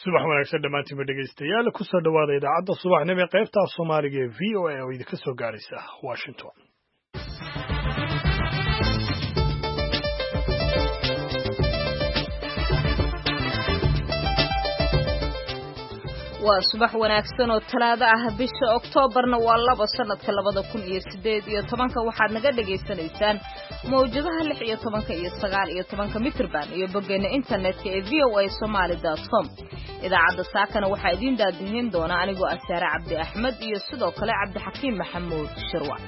subax wanaagsan dhamaantiinba dhegaystayaal ku soo dhawaada idaacadda subaxnimo ee qaybta Soomaaliga ee VOA oo idinka soo gaaraysa Washington. waa subax wanaagsan oo talaado ah bisha Oktoobarna waa 2 sanadka 2018 waxaad naga dhageysanaysaan mowjadaha 16 iyo 19 mitrban iyo boggeena internetka ee voasomali.com idaacadda saakana waxaa idin daadihin doona anigoo Asaare Cabdi Axmed iyo sidoo kale Cabdi Xakiim Maxamuud Shirwa.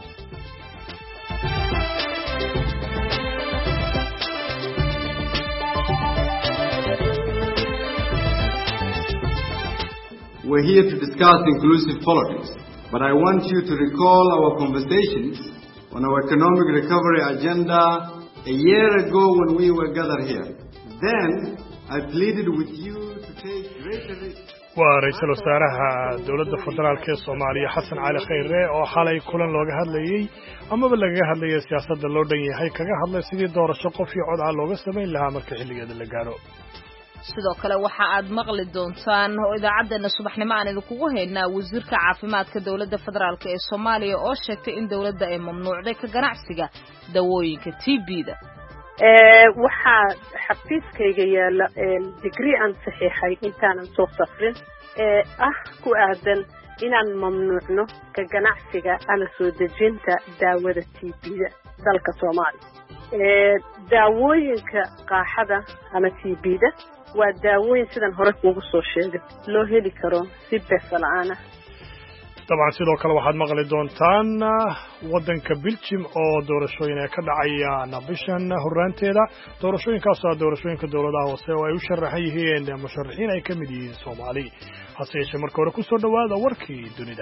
We're here to discuss inclusive politics, but I want you to recall our conversations on our economic recovery agenda a year ago when we were gathered here. Then, I pleaded with you to take greater risks. waa ra'iisul wasaaraha dawladda federaalka ee Soomaaliya Xasan Cali Khayre oo xalay kulan looga hadlayay amaba laga hadlayay siyaasadda loo dhan yahay kaga hadlay sidii doorasho qof iyo cod ah looga sameyn lahaa marka xilligeeda la gaaro. sidoo kale waxa aad maqli doontaan oo idaacadeena subaxnimo aan idinku haynaa wasiirka caafimaadka dawladda federaalka ee Soomaaliya oo sheegtay in dawladda ay mamnuucday ka ganacsiga dawooyinka TB-da. waxa xafiiskayga yaala degree aan saxiixay intaanan soo safrin ku aadan inaan mamnuucno ka ganacsiga ama soo dejinta daawada TB-da dalka Soomaaliya. daawooyinka qaaxada ama TB-da waa daawooyin sidan hore ugu soo sheegay loo heli karo si bees la'aan ah. طبعا sidoo kale waxaad maqli doontaan wadanka Belgium oo doorashooyin ka dhacayaan bishan horaanteeda doorashooyinkaas oo doorashooyinka dawladaha hoose oo ay u sharaxan yihiin musharaxiin ay ka mid yihiin Soomaali hase yeeshee marka hore ku soo dhawaada warkii dunida.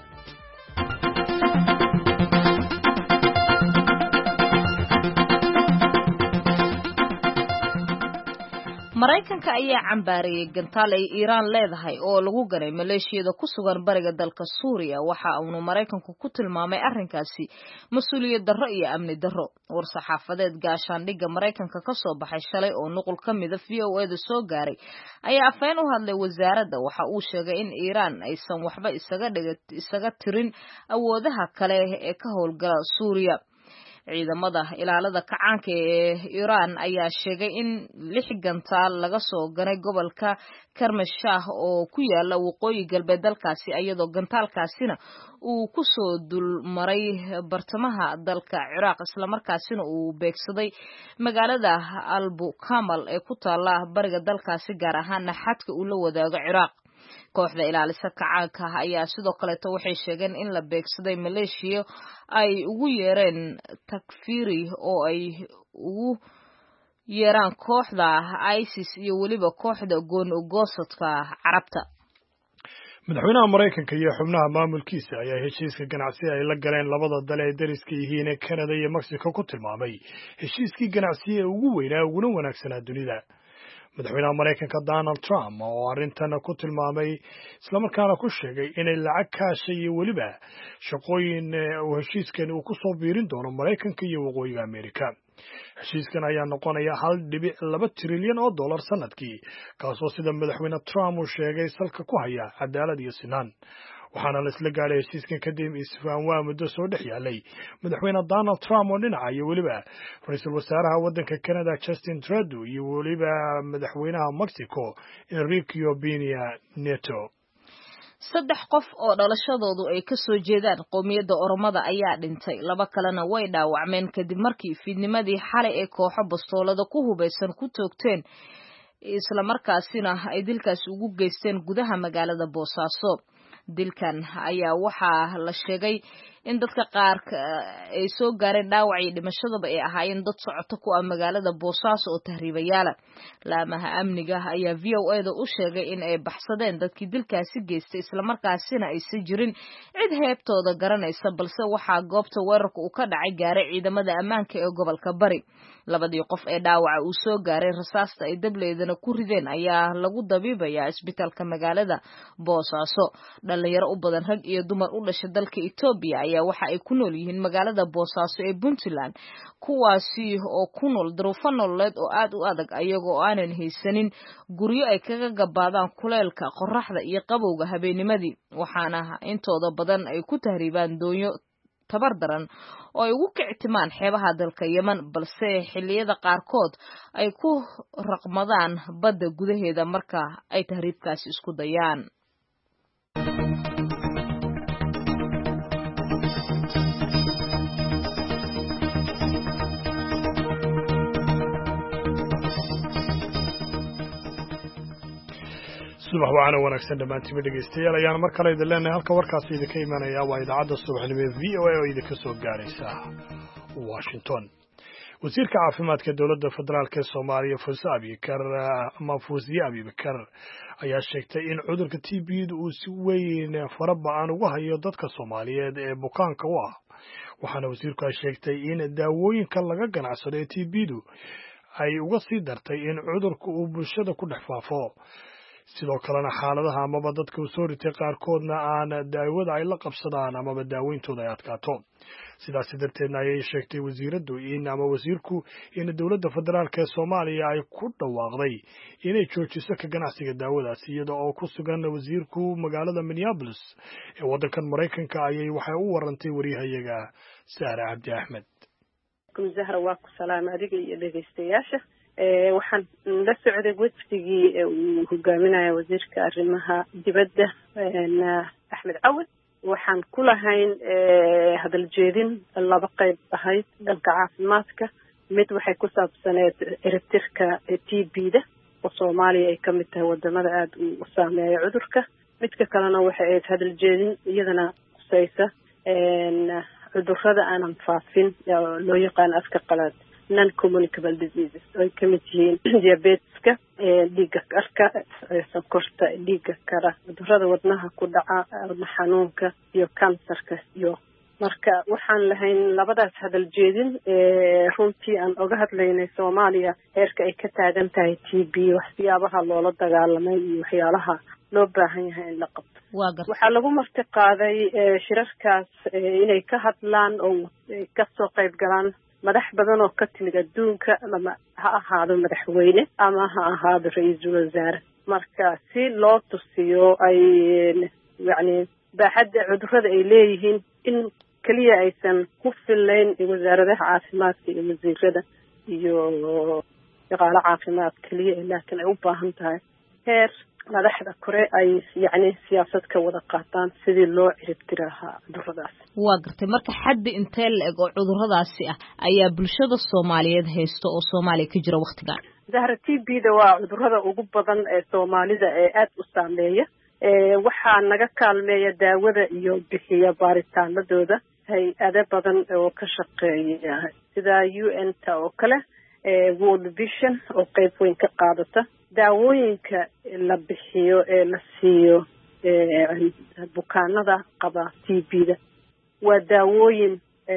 Mareykanka ayaa cambaarayay gantaal ay Iran leedahay oo lagu garay maleeshiyada ku sugan bariga dalka Suuriya waxa uu Mareykanku ku tilmaamay arrinkaasi mas'uuliyad darro iyo amni darro. war-saxaafadeed gaashaandhigga Mareykanka ka soo baxay shalay oo nuqul ka mid ah VOA-da soo gaaray ayaa afeen u hadlay wasaaradda waxa uu sheegay in Iran aysan waxba isaga tirin awoodaha kale ee ka howlgala Suuriya. ciidamada ilaalada kacaanka ee Iran ayaa sheegay in 6 gantaal laga soo ganay gobolka Kermanshah oo ku yaala waqooyi galbeed dalkaasi iyadoo gantaalkaasina uu ku soo dulmaray bartamaha dalka Iraq isla markaasina uu beegsaday magaalada Al-Bukamal ee ku taala bariga dalkaasi gaar ahaan xadka uu la wadaago Iraq. kooxda ilaalisa kacaanka ayaa sidoo kale waxay sheegeen in la beegsaday Maleeshiya ay ugu yeereen takfiri oo ay ugu yeeraan kooxda ISIS iyo waliba kooxda goon-goosadka Carabta. madaxweynaha Mareykanka iyo xubnaha maamulkiisa ayaa heshiiska ganacsi ay la galeen labada dal ee dariska yihiin ee Canada iyo Mexico ku tilmaamay heshiiskii ganacsi ee ugu weynaa uguna wanaagsanaa dunida. madaxweynaha Mareykanka Donald Trump oo arrintan ku tilmaamay isla markaana ku sheegay inay lacag kaashay iyo waliba shaqooyin oo heshiiskan uu ku soo biirin doono Mareykanka iyo waqooyiga Ameerika. heshiiskan ayaa noqonaya 1.2 trilyan oo dollar sanadkii kaasoo sida madaxweyne Trump uu sheegay salka ku haya cadaalad iyo sinaan. waxaana la isla gaaray heshiiskan kadib isfaham waa muddo soo dhex yaalay madaxweyne Donald Trump oo dhinaca iyo waliba ra'iisul wasaaraha wadanka Canada Justin Trudeau iyo waliba madaxweynaha Mexico Enrique Peña Nieto. 3 qof oo dhalashadoodu ay ka soo jeedaan qowmiyadda Oromada ayaa dhintay 2 kalena way dhaawacmeen kadib markii fiidnimadii xalay ee kooxo bastoolada ku hubeysan ku toogteen isla markaasina ay dilkaas ugu geysteen gudaha magaalada Boosaaso. dilkan ayaa waxaa la sheegay in dadka qaar ay soo gaareen dhaawac iyo dhimashadaba ay ahaayeen dad socoto ku ah magaalada Boosaaso oo tahriibayaal laamaha amniga ayaa VOA-da u sheegay in ay baxsadeen dadkii dilkaasi geystay isla markaasina ay si jirin cid heebtooda garanaysa balse waxaa goobta weerarka uu ka dhacay gaaray ciidamada ammaanka ee gobolka Bari. 2 qof ee dhaawaca uu soo gaaray rasaasta ay dableedana ku rideen ayaa lagu dabiibayaa isbitaalka magaalada Boosaaso. dhalinyaro u badan rag iyo dumar u dhashay dalka Itoobiya ayaa ayaa waxa ay ku nool yihiin magaalada Boosaaso ee Puntland kuwaasi oo ku nool duruufo nololeed oo aad u adag ayagoo aanan haysanin guryo ay kaga gabaadaan kuleelka qorraxda iyo qabowga habeennimadii waxaana intooda badan ay ku tahriibaan doonyo tabar daran oo ay ugu kictimaan xeebaha dalka Yemen balse xilliyada qaarkood ay ku raqmadaan badda gudaheeda marka ay tahriibkaasi isku dayaan subax waana wanaagsan dhamaantiinba dhegeystayaal ayaan mar kale idin leenahay halka warkaasi idinka imanaya waa idaacadda subaxnimo ee VOA oo idinka soo gaaraysa Washington wasiirka caafimaadka dowladda federaalk ee Soomaaliya Fuusiye Abibakar ayaa sheegtay in cudurka TB uu si weyn faraba'an ugu hayo dadka Soomaaliyeed ee bukaanka u ah waxaana wasiirku ay sheegtay in daawooyinka laga ganacsado ee TB ay uga sii dartay in cudurku uu bulshada ku dhex faafo sidoo kalena xaaladaha amaba dadka soo ritay qaarkoodna aan daawada ay la qabsadaan amaba daaweyntooda ay adkaato sidaas darteedna ayay sheegtay wasiirku in dowladda federaalk ee Soomaaliya ay ku dhawaaqday inay joojiso ka ganacsiga daawadaas iyada oo ku sugan wasiirku magaalada Minneapolis ee waddankan Mareykanka ayay waxay u warantay wariyahayaga Saara Cabdi Axmed Zahra waa ku salaam adiga iyo dhageystayaasha waxaan la socday wafdigii uu hogaaminaya wasiirka arrimaha dibadda Axmed Cawad waxaan ku lahayn hadal jeedin laba qayb ahayd dhanka caafimaadka mid waxay ku saabsaneed ciribtirka TB-da oo Soomaaliya ay ka mid tahay wadamada aad u saameeya cudurka midka kalena waxay ahayd hadal jeedin iyadana kusaysa cudurrada aanan faafin loo yaqaan afka qalaad non-communicable diseases ay ka mid yihiin diabeteska dhiigga karka sonkorta dhiigga kara cudurrada wadnaha ku dhaca wadna xanuunka iyo kansarka iyo marka waxaan lahayn labadaas hadal jeedin runtii aan oga hadlaynay Soomaaliya heerka ay ka taagan tahay TB waxyaabaha loola dagaalamay iyo waxyaalaha loo baahan yahay in la qabto waxaa lagu marti qaaday shirarkaas inay ka hadlaan oo ka soo qayb galaan madax badan oo ka timid adduunka ama ha ahaado madaxweyne ama ha ahaado ra'iisul wasaare marka si loo tusiyo ay yani baaxadda cudurrada ay leeyihiin in kaliya aysan ku filayn wasaaradaha caafimaadka iyo wasiirada iyo shaqaale caafimaad kaliya laakiin ay u baahan tahay heer madaxda kore ay yani siyaasad ka wada qaataan sidii loo ciribtiri lahaa cudurradaas waa gartay marka xaddi intee la-eg oo cudurradaasi ah ayaa bulshada Soomaaliyeed haysto oo Soomaaliya ka jira waqtigan Zahra TB-da waa cudurrada ugu badan ee Soomaalida ee aad u saameeya waxaa naga kaalmeeya daawada iyo bixiya baaritaanadooda hay-ado badan oo ka shaqeeya sida UN-ta oo kale World Vision oo qayb weyn ka qaadata daawooyinka la bixiyo ee la siiyo bukaanada qaba TB-da waa daawooyin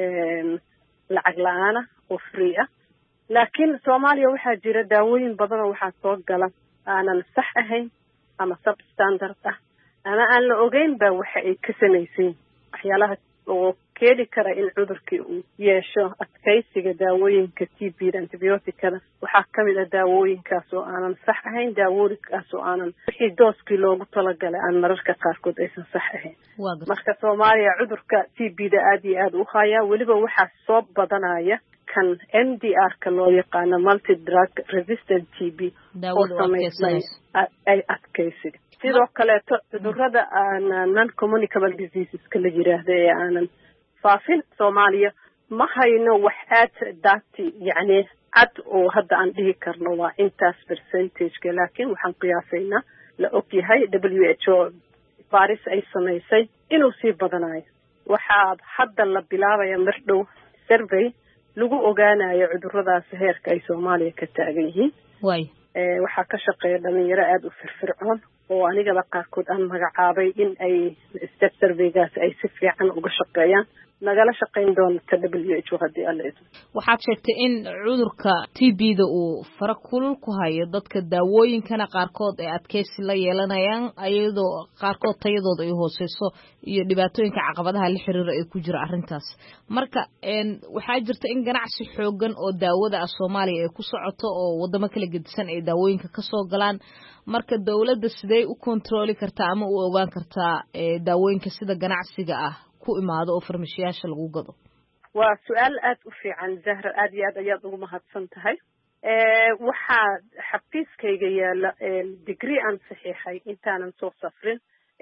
lacag la'aan ah oo free ah laakiin Soomaaliya waxaa jira daawooyin badan oo waxaa soo gala aanan sax ahayn ama substandard ah ama aan la ogeyn ba waxa ay ka sameysay waxyaalaha oo keeni kara in cudurkii uu yeesho adkaysiga daawooyinka TB-da antibiyootikada waxaa ka mid ah daawooyinkaas oo aanan sax ahayn daawooyinkaas oo aanan wixii dooskii loogu talagalay aan mararka qaarkood aysan sax ahayn marka Soomaaliya cudurka TB-da aad iyo aad u haya weliba waxaa soo badanaya kan MDR-ka loo yaqaano multi drug resistant TB oo sameysay ay adkaysiga sidoo kaleeto cudurrada non-communicable diseaseska la yiraahdo ee aanan faafin Soomaaliya ma hayno wax aad daati yani cad oo hadda aan dhihi karno waa intaas percentage laakiin waxaan qiyaasaynaa la ogyahay WHO Paris ay samaysay inuu sii badanayo waxaa hadda la bilaabaya mar dhow survey lagu ogaanayo cudurradaas heerka ay Soomaaliya ka taagan yihiin waxaa ka shaqeeya dhalinyaro aad u firfircoon oo anigaba qaarkood aan magacaabay in ay step surveygaas ay si fiican uga shaqeeyaan nagala shaqayn doonta WHO haddii alla idmo. waxaad sheegtay in cudurka TB-da uu fara kulul ku hayo dadka daawooyinkana qaarkood ee adkeysi la yeelanayaan iyadoo qaarkood tayadooda ay hooseyso iyo dhibaatooyinka caqabadaha la xiriira ay ku jira arrintaas marka waxaa jirta in ganacsi xoogan oo daawada ah Soomaaliya ay ku socoto oo wadamo kala gedisan ay daawooyinka ka soo galaan marka dawladda sidee u kontrooli kartaa ama u ogaan kartaa daawooyinka sida ganacsiga ah ku imaado oo farmashiyaasha lagu gado waa su'aal aad u fiican Zahra aad iyo aad ayaad ugu mahadsan tahay waxaa xafiiskayga yaala degree aan saxiixay intaanan soo safrin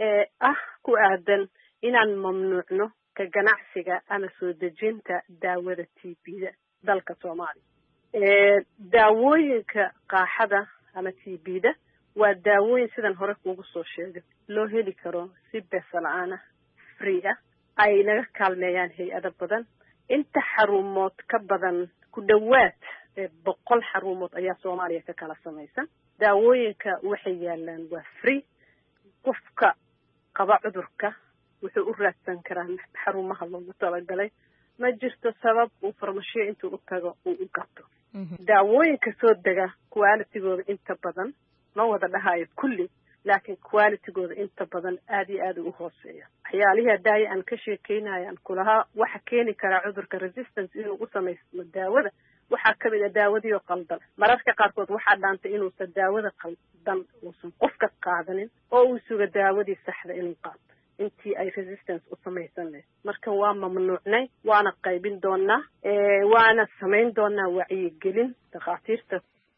ku aadan inaan mamnuucno ka ganacsiga ama soo dejinta daawada TB-da dalka Soomaaliya daawooyinka qaaxada ama TB-da waa daawooyin sidan hore kuugu soo sheegay loo heli karo si beesa la'aan ah free ah ay naga kaalmeeyaan hay-ado badan inta xarumood ka badan ku dhowaad 100 xarumood ayaa Soomaaliya ka kala samaysan daawooyinka waxay yaalaan waa free qofka qaba cudurka wuxuu u raadsan karaa xarumaha loogu talagalay ma jirto sabab uu farmashiyo intuu u tago uu u gato daawooyinka soo dega quality-gooda inta badan ma wada dhahayo kulli laakiin quality-gooda inta badan aad iyo aad u hooseeya waxyaalihi daay aan ka sheekeynayaan kulaha waxa keeni kara cudurka resistance inuu u sameeyo daawada waxa ka mid ah daawadii oo qaldan mararka qaarkood waxa dhaantay inuu daawada qaldan uusan qofka qaadanin oo uu suga daawadii saxda inuu qaato intii ay resistance u sameeysan marka waa mamnuucnay waana qaybin doonaa waana sameyn doonaa wacyigelin dhaqaatiirta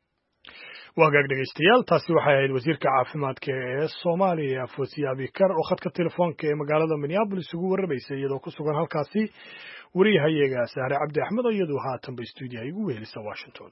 wagaag dhegeystayaal taasi waxay ahayd wasiirka caafimaadka ee Soomaaliya Foosiya Abikar oo khadka telefoonka ee magaalada Minneapolis ugu warrabaysay iyadoo ku sugan halkaasi wariyahayaga Sahre Cabdi Axmed oo iyadu haatan bay stuudiyaha ugu wehelisa Washington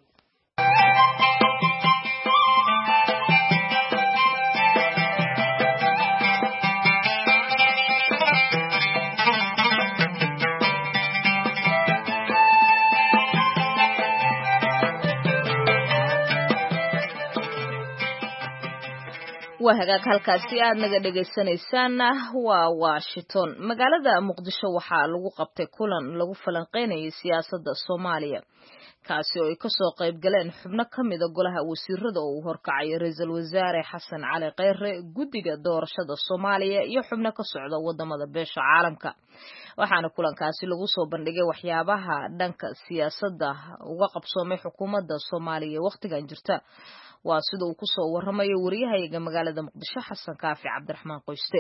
waa hagaag halkaasi aad naga dhagaysanaysaan waa Washington magaalada Muqdisho waxaa lagu qabtay kulan lagu falanqeynayay siyaasadda Soomaaliya kaasi oo ay ka soo qayb galeen xubno ka mid ah golaha wasiirada oo uu horkacay ra'iisul wasaare Xasan Cali Kheyre guddiga doorashada Soomaaliya iyo xubno ka socda wadamada beesha caalamka waxaana kulankaasi lagu soo bandhigay waxyaabaha dhanka siyaasadda uga qabsoomay xukuumadda Soomaaliya waqtigan jirta waa sida uu ku soo waramayo wariyahayaga magaalada Muqdisho Xasan Kaafi Cabdiraxmaan Qoyste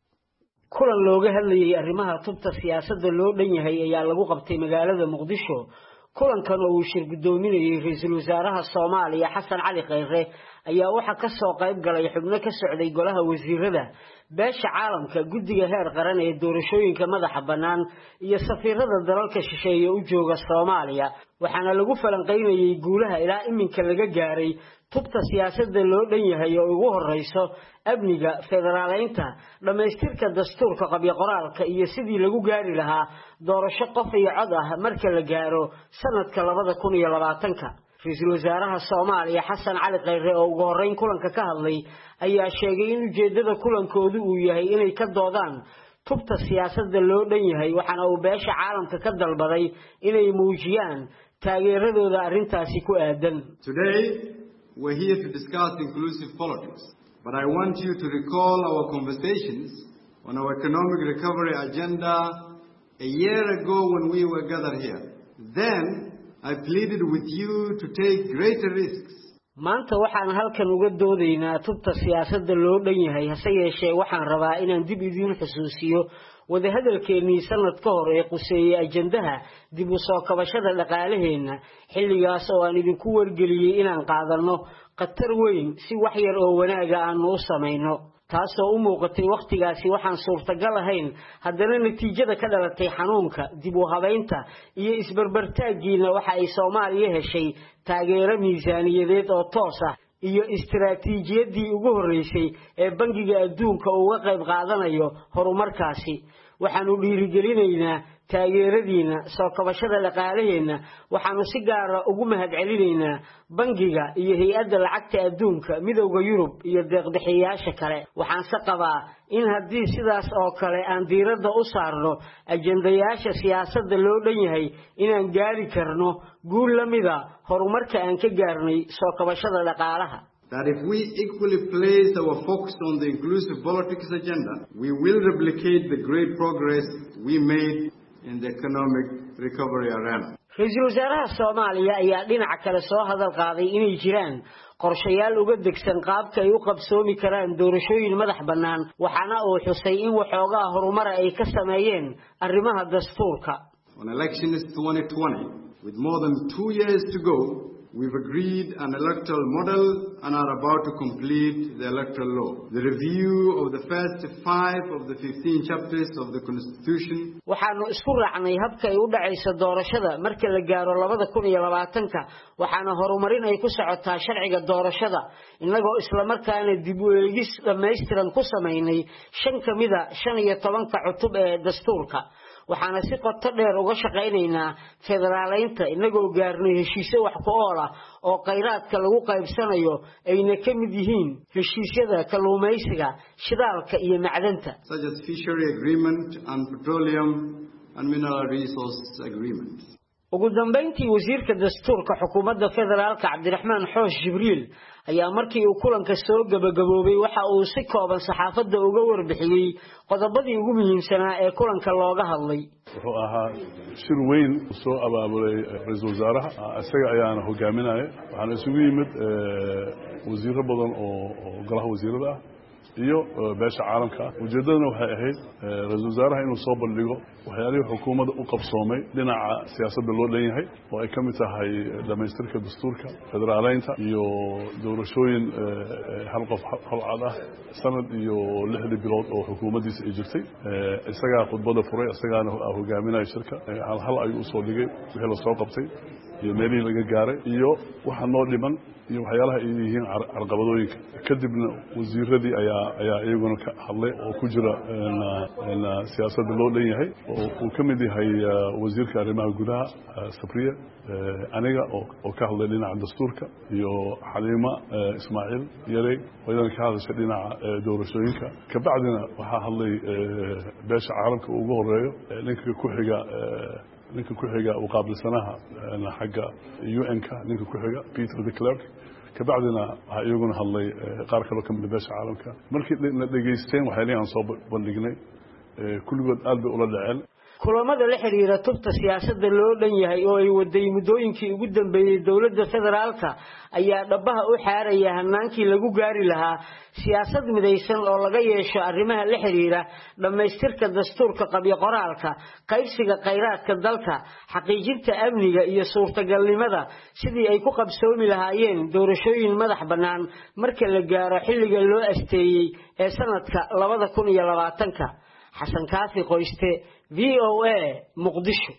kulan looga hadlayay arrimaha tubta siyaasadda loo dhan yahay ayaa lagu qabtay magaalada Muqdisho kulankan oo uu shir gudoominayay ra'iisul wasaaraha Soomaaliya Xasan Cali Kheyre ayaa waxa ka soo qayb galay xubno ka socday golaha wasiirada beesha caalamka guddiga heer qaran ee doorashooyinka madaxa banaan iyo safiirada dalalka shisheeye u jooga Soomaaliya waxaana lagu falanqeynayay guulaha ilaa iminka laga gaaray tubta siyaasadda loo dhan yahay oo ugu horeyso amniga federaaleynta dhamaystirka dastuurka qabyo qoraalka iyo sidii lagu gaari lahaa doorasho qof iyo cod ah marka la gaaro sanadka 2020 ra'iisul wasaaraha Soomaaliya Xasan Cali Kheyre oo ugu horeyn kulanka ka hadlay ayaa sheegay in ujeedada kulankoodu uu yahay inay ka doodaan tubta siyaasadda loo dhan yahay waxaana uu beesha caalamka ka dalbaday inay muujiyaan taageeradooda arrintaasi ku aadan We're here to discuss inclusive politics, but I want you to recall our conversations on our economic recovery agenda a year ago when we were gathered here. Then I pleaded with you to take greater risks. maanta waxaan halkan uga doodaynaa tubta siyaasadda loo dhan yahay hase yeeshee waxaan rabaa inaan dib idin xusuusiyo wada hadalkeennii sanad ka hor ee quseeyay ajandaha dib u soo kabashada dhaqaalaheena xilligaas oo aan idinku wargeliyay inaan qaadano qatar weyn si wax yar oo wanaaga aan u sameeyno taasoo u muuqatay waqtigaasi waxaan suurtagal ahayn haddana natiijada ka dhalatay xanuunka dib u habeynta iyo isbarbartaagiina waxa ay Soomaaliya heshay taageero miisaaniyadeed oo toos ah iyo istiraatiijiyadii ugu horeysay ee bangiga adduunka uga qayb qaadanayo horumarkaasi waxaanu dhiirigelinaynaa taageeradiina soo kabashada dhaqaalaheena waxaanu si gaar ah ugu mahadcelinaynaa bangiga iyo hay'adda lacagta adduunka midowga Yurub iyo deeq-bixiyayaasha kale waxaan se qabaa in haddii sidaas oo kale aan diiradda u saarno ajendayaasha siyaasadda loo dhan yahay inaan gaari karno guul la mida horumarka aan ka gaarnay soo kabashada dhaqaalaha. That if we equally place our focus on the inclusive politics agenda, we will replicate the great progress we made in the economic recovery arena. Ra'iisul Wasaaraha Soomaaliya ayaa dhinaca kale soo hadal qaaday inay jiraan qorshayaal uga degsan qaabka ay u qabsoomi karaan doorashooyin madax bannaan waxaana uu xusay in waxoogaa horumar ay ka sameeyeen arrimaha dastuurka. On elections 2020, with more than 2 years to go, we've agreed an electoral model and are about to complete the electoral law. The review of the first 5 of the 15 chapters of the Constitution. waxaanu isku raacnay habka ay u dhacayso doorashada marka la gaaro 2020 waxaana horumarin ay ku socotaa sharciga doorashada inagoo isla markaana dib u eegis dhameystiran ku sameynay 5 kamida 15 cutub ee dastuurka. waxaana si qoto dheer uga shaqeynaynaa federaaleynta inagoo gaarnay heshiisyo wax ku ool ah oo kheyraadka lagu qaybsanayo ayna ka mid yihiin heshiisyada kalluumaysiga shidaalka iyo macdanta such as fishery agreement and petroleum and mineral resource agreement. ugu dambeyntii wasiirka dastuurka xukuumadda federaalka Cabdiraxmaan Xoosh Jibriil ayaa markii uu kulanka soo gabagaboobay waxa uu si kooban saxaafadda uga warbixiyay qodobadii ugu muhiimsanaa ee kulanka looga hadlay. wuxuu ahaa shir weyn soo abaabulay ra'iisul wasaaraha isaga ayaana hogaaminaya waxaana isugu yimid wasiirro badan oo golaha wasiirada ah iyo beesha caalamka ujeedadana waxay ahayd ra'iisul wasaaraha inuu soo bandhigo waxyaalihii xukuumadda u qabsoomay dhinaca siyaasadda loo dhan yahay oo ay ka mid tahay dhamaystirka dastuurka federaaleynta iyo doorashooyin hal qof hal cad ah sanad iyo 6 bilood oo xukuumaddiisa ay jirtay isagaa khudbada furay isagaana hogaaminaya shirka hal ayuu usoo dhigay wixii la soo qabtay iyo meelihii laga gaaray iyo waxa noo dhiman iyo waxyaalaha ay yihiin carqabadooyinka kadibna wasiiradii ayaa iyaguna ka hadlay oo ku jira siyaasadda loo dhan yahay oo uu ka mid yahay wasiirka arrimaha gudaha Sabriya aniga oo ka hadlay dhinaca dastuurka iyo Xaliima Ismaaciil Yarey oo iyadana ka hadashay dhinaca doorashooyinka ka bacdina waxaa hadlay beesha caalamka ugu horeeyo ninka ku xiga u qaabilsanaha xagga UN-ka ninka ku xiga Peter de Klerk kabacdina waxa iyaguna hadlay qaar kale ka mid ah beesha caalamka markii la dhageysteen waxay aan soo bandhignay kulligood aad bay ula dhaceen kulamada la xiriira tubta siyaasadda loo dhan yahay oo ay waday muddooyinkii ugu dambeeyay dawladda federaalka ayaa dhabaha u xaaraya hanaankii lagu gaari lahaa siyaasad midaysan oo laga yeesho arrimaha la xiriira dhamaystirka dastuurka qabyo qoraalka qaybsiga kheyraadka dalka xaqiijinta amniga iyo suurtagalnimada sidii ay ku qabsoomi lahaayeen doorashooyin madax bannaan marka la gaaro xilliga loo asteeyay ee sanadka 2020 xasan kaafi qoyste VOA Muqdisho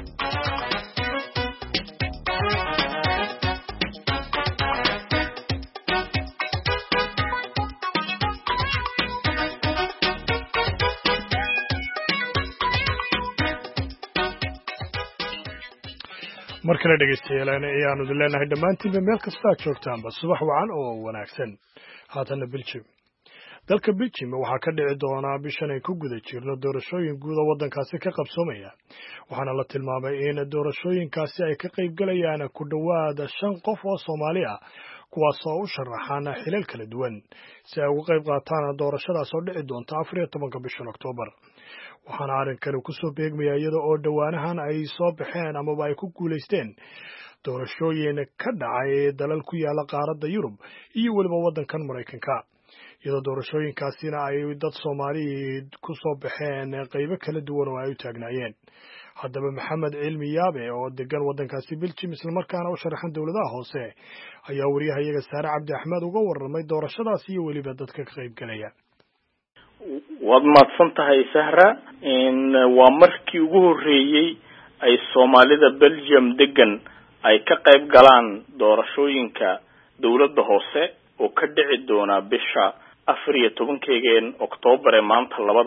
markana dhegeystayaal ayaanu idin leenahay dhammaantiinba meel kasta aad joogtaanba subax wacan oo wanaagsan haatana Belgium dalka Belgium waxaa ka dhici doona bishan ay ku guda jirno doorashooyin guud oo wadankaasi ka qabsoomaya waxaana la tilmaamay in doorashooyinkaasi ay ka qayb galayaan ku dhawaad 5 qof oo Soomaali ah kuwaas oo u sharaxana xilal kala duwan si ay uga qayb qaataan doorashadaas oo dhici doonta 14 bishan Oktoobar waxaana arrinkani ku soo beegmaya iyada oo dhawaanahan ay soo baxeen ama ay ku guuleysteen doorashooyin ka dhacay dalal ku yaala qaaradda Yurub iyo waliba wadankan Mareykanka iyadoo doorashooyinkaasina ay dad Soomaali ku soo baxeen qaybo kala duwan oo ay u taagnaayeen haddaba Maxamed Cilmi Yaabe oo degan wadankaasi Belgium isla markaana u sharaxan dawladaha hoose ayaa wariyahayaga Saare Cabdi Axmed uga warramay doorashadaas iyo waliba dadka ka qayb galaya waad mahadsan tahay Sahra waa markii ugu horeeyay ay Soomaalida Belgium degan ay ka qayb galaan doorashooyinka dawladda hoose oo ka dhici doona bisha 14 Oktoobar ee maanta labada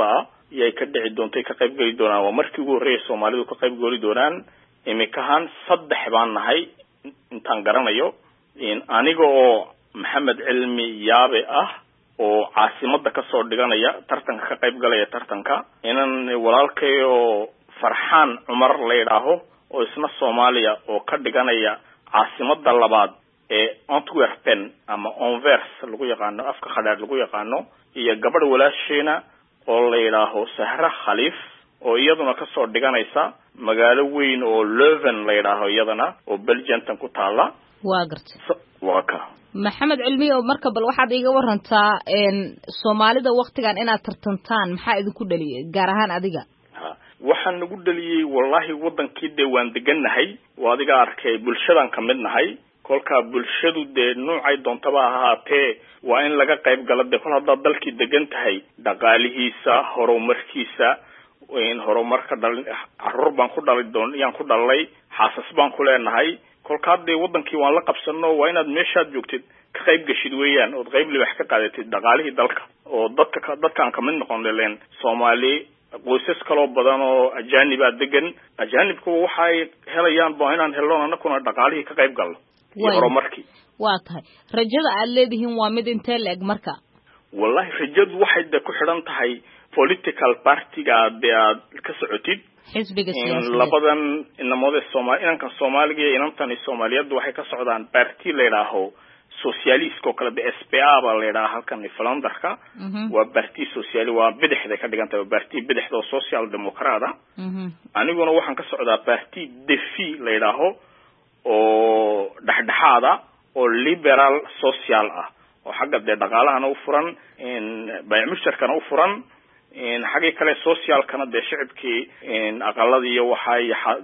iyay ka dhici doontay ka qayb gali doonaan waa markii ugu horreeyay Soomaalidu ka qayb gali doonaan imikahan 3 baan nahay intaan garanayo aniga oo Maxamed Cilmi Yaabe ah oo caasimadda ka soo dhiganaya tartanka ka qayb galaya tartanka inan walaalkayo Farxaan Cumar leeyahay oo isna Soomaaliya oo ka dhiganaya caasimadda labaad ee Antwerpen ama Anvers lagu yaqaano afka khadad lagu yaqaano iyo gabadh walaasheena oo leeyahay Sahra Khaliif oo iyaduna ka soo dhiganaysa magaalo weyn oo Leuven leeyahay iyadana oo Belgium ku taala waa gartay waa ka Maxamed Cilmi oo marka bal waxaad iga warantaa Soomaalida waqtigan inaad tartantaan maxaa idinku dhaliyay gaar ahaan adiga waxaan nagu dhaliyay wallahi wadankii deewaan deganahay waa adiga arkay bulshadan ka mid nahay kolka bulshadu noocay doontaba ahaatee waa in laga qayb galo kol hadda dalkii degan tahay dhaqaalihiisa horumarkiisa in horumarka carruur baan ku dhalay yaan ku dhalay xaasas baan ku leenahay kolka wadankii waan la qabsano waa inaad meeshaad joogtid ka qayb gashid weeyaan oo qayb libax ka qaadatid dhaqaalihii dalka oo dadkaan ka mid noqon leen Soomaali qoysas kale badan oo ajaanib degan ajaanibku waxay helayaan baahinaan helno anakuna dhaqaalihii ka qayb galno horumarkii waa tahay rajada aad leedihiin waa mid intee leeg marka wallahi rajadu waxay ku xidhan tahay political party-ga aad ka socotid xisbiga siyaasadeed labadan inamada Soomaaliga iyo inantan Soomaaliyadu waxay ka socdaan party leeyahay socialist oo kala SPA ba leeyahay halkan Flandrka waa party socialist waa bidixda ka dhigantay party bidixda oo social democrat aniguna waxaan ka socdaa party Defi leeyahay oo dhaxdhaxaada oo liberal social ah oo xagga dhaqaalahana u furan bay'mushtarkana u furan xagga kale social kana shicibkii aqalladii iyo waxay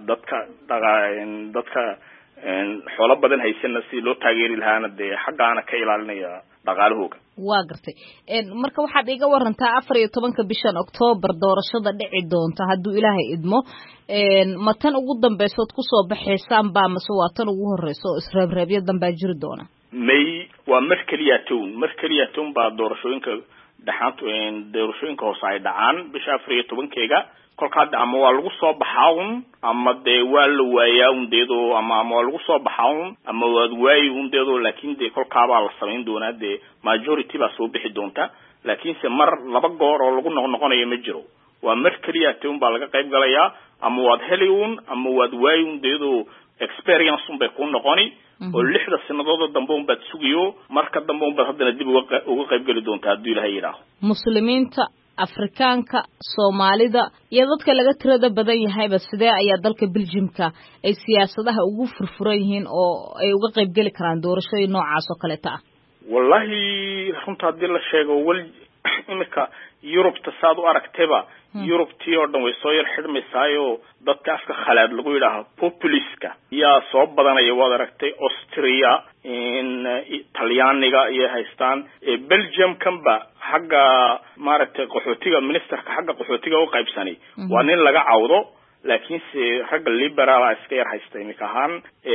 dadka xoolo badan haysana si loo taageeri lahaana xaggaana ka ilaalinaya dhaqaalahooga waa gartay marka waxaad iga warantaa 14 bishan October doorashada dhici doonta hadduu Ilaahay idmo ma tan ugu dambaysood ku soo baxaysaan baa mase waa tan ugu horeyso israabraabiya dambaa jiri doona may waa markaliya toon baa doorashooyinka doorashooyinka hoose ay dhacaan bisha 14keega kolka ama waa lagu soo baxawn ama waa la waayaa deedo ama waa lagu soo baxawn ama waa waayo laakiin kolka baa la sameyn doonaa majority baa soo bixi doonta laakiin se mar laba goor oo lagu noqonayo ma jiro waa markaliya toon baa laga qayb galayaa ama waad heliun ama waad waayo deedo experience bay ku noqoni oo 6 sanadood dambe baad sugiyo marka dambe baad hadana dib uga qayb gali doontaa haddii Ilaahay yiraahdo muslimiinta Afrikaanka Soomaalida iyo dadka laga tirada badan yahayba sidee ayaa dalka Belgiumka ay siyaasadaha ugu furfuran yihiin oo ay uga qayb gali karaan doorashooyin noocaas oo kale ah wallahi runta hadii la sheego imika Europe tasaad u aragtayba Europe tii oo dhan way soo yar xidhmaysaayo dadka afka khalaad lagu yiraahdo populiska yaa soo badanaya waad aragtay Austria Talyaaniga iyo haystaan Belgium kanba xagga maaragtay qaxootiga ministerka xagga qaxootiga u qaybsanay waa nin laga cawdo laakiin si rag liberal iska yar haystay imikahan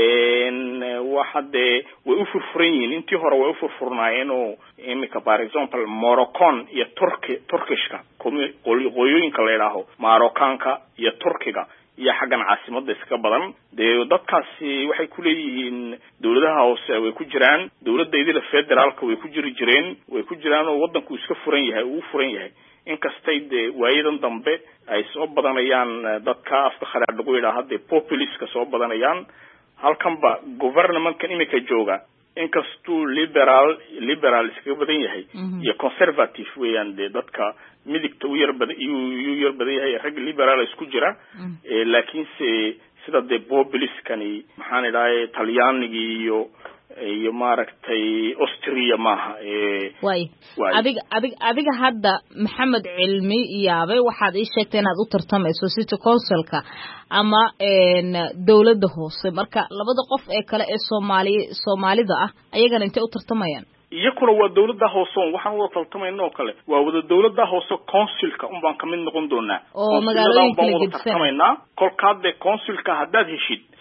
waxade way u furfuran yihiin intii hore way u furfurnaayeen oo imika for example Moroccan iyo Turkishka qoyooyinka la yiraahdo Maroccanka iyo Turkiga iyo xaggan caasimadda iska badan dadkaasi waxay ku leeyihiin dawladaha hoose way ku jiraan dawladda federaalka way ku jiraan oo wadanku iska furan yahay inkastay waayadan dambe ay soo badanayaan dadka afka khalaad lagu yiraahdo populiska soo badanayaan halkanba government-kan imika jooga inkastuu liberal iska badan yahay iyo conservative weeyaan dadka midigta u yar badan yahay rag liberal isku jira laakiin sida populiskani maxaan idhahay Talyaaniga iyo maaragtay Austria maaha adiga hadda Maxamed Cilmi Yaabe waxaad ii sheegtay inaad u tartamayso city councilka ama dawladda hoose marka labada qof ee kale ee Soomaalida ah ayagana intee u tartamayaan iyakuna waa dawladda hoose waxaan wada tartamayno oo kale waa wada dawladda hoose councilka baan ka mid noqon doonaa oo magaalooyinka la gudbsanaynaa kolkaad councilka haddaad heshid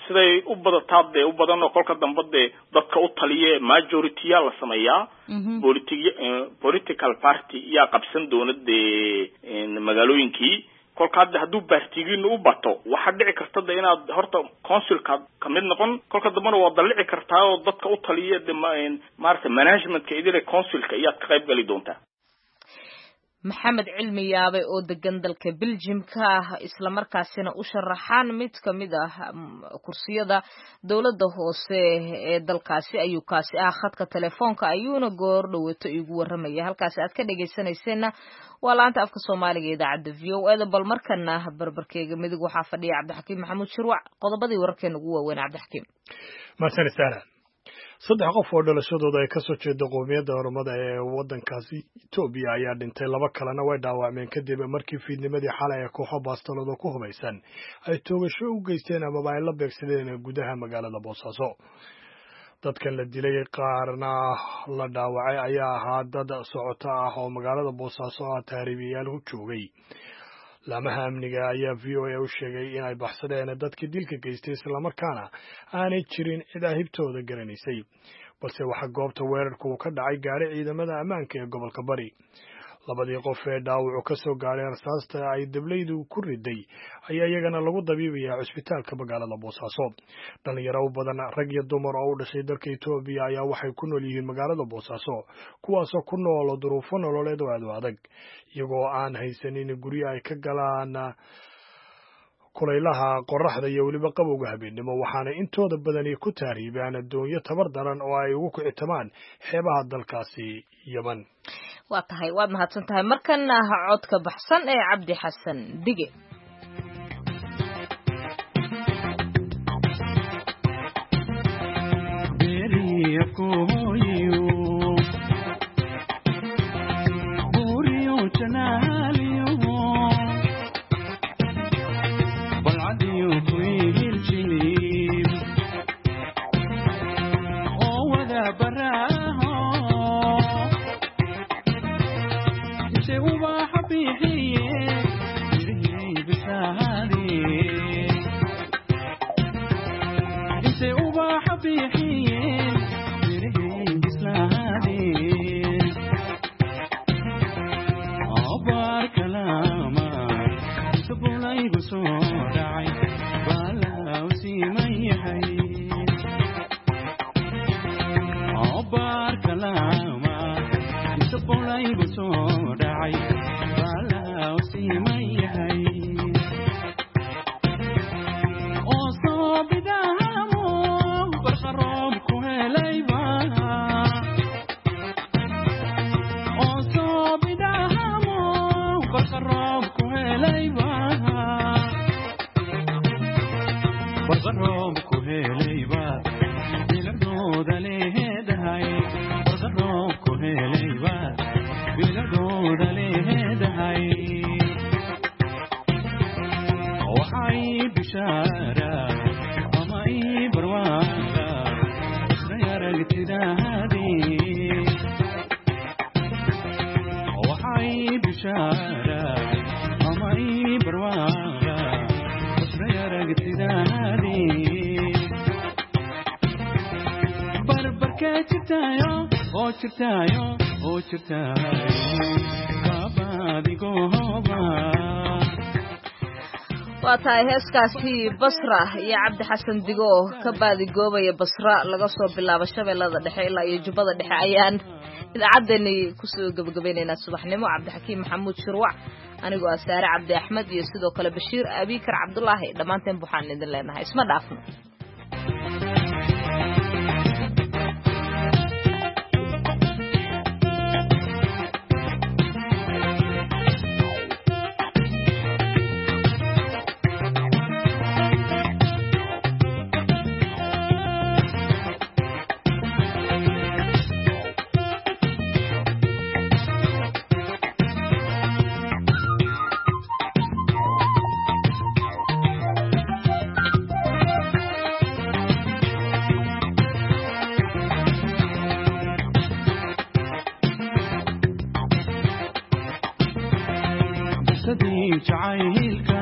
siday u badataad u badan oo kolka dambe dadka u taliye majority la sameeyaa political party yaa qabsan doonada magaalooyinkii kolka hadduu baartigiin u bato waxa dhici karta inaad horta councilka kamid noqon kolka dambana waa dalici kartaa oo dadka u taliye maarta managementka idile councilka iyaad ka qayb gali doontaa maxamed cilmi yaabe oo degan dalka Belgium-ka isla markaasina u sharaxaan mid kamid kursiyada dawladda hoose ee dalkaasi ayuu kaasi khadka telefoonka ayuuna goor dhawato igu waramaya halkaas aad ka dhageysanayseen waa laanta afka Soomaaliga ee idaacadda VOA bal markana barbarkeega midig waxa fadhiya Cabdixakiim Maxamuud Shirwac qodobadii wararkeena ugu waaweyn Cabdixakiim maasanisaana saddex qof oo dhalashadooda ay ka soo jeedo qoomiyadda Oromada ee wadankaasi Itoobiya ayaa dhintay laba kalena way dhaawacmeen kadib markii fiidnimadii xalay ay kooxo baastolada ku hubaysan ay toogasho u geysteen ama ay la beegsadeen gudaha magaalada Boosaaso dadkan la dilay qaarna la dhaawacay ayaa ahaa dad socota oo magaalada Boosaaso taariibiyaal u joogay laamaha amniga ayaa VOA u sheegay in ay baxsadeen dadkii dilka geystay isla markaana aanay jirin cid ahibtooda garanaysay balse waxa goobta weerarku ka dhacay gaari ciidamada ammaanka ee gobolka Bari labadii qof ee dhaawacu ka soo gaaray rasaasta ay dablaydu ku riday ayaa iyagana lagu dabiibayaa cusbitaalka magaalada Boosaaso dhalinyaro badan rag iyo dumar oo u dhashay dalka Itoobiya ayaa waxay ku nool yihiin magaalada Boosaaso kuwaas oo ku nool duruufo nololeed oo adag iyagoo aan haysanin guryo ay ka galaan kulaylaha qorraxda iyo waliba qabowga habeenimo waxaana intooda badani ku taariibaan adduunyo tabar daran oo ay ugu kicitamaan xeebaha dalkaasi Yemen waa tahay waad mahadsan tahay markana codka baxsan ee Cabdi Xasan Dige waatahay heeskaasi Basra iyo Cabdi Xasan Digo ka baadi goobaya Basra laga soo bilaabo Shabeellada Dhexe ilaa iyo Jubbada Dhexe ayaan idaacadani ku soo gabagabeynayna subaxnimo Cabdixakiim Maxamuud Shirwac anigoo Saare Cabdi Axmed iyo sidoo kale Bashiir Abikar Cabdullaahi dhamaanteen waxaan idin leenahay isma dhaafno جعيلك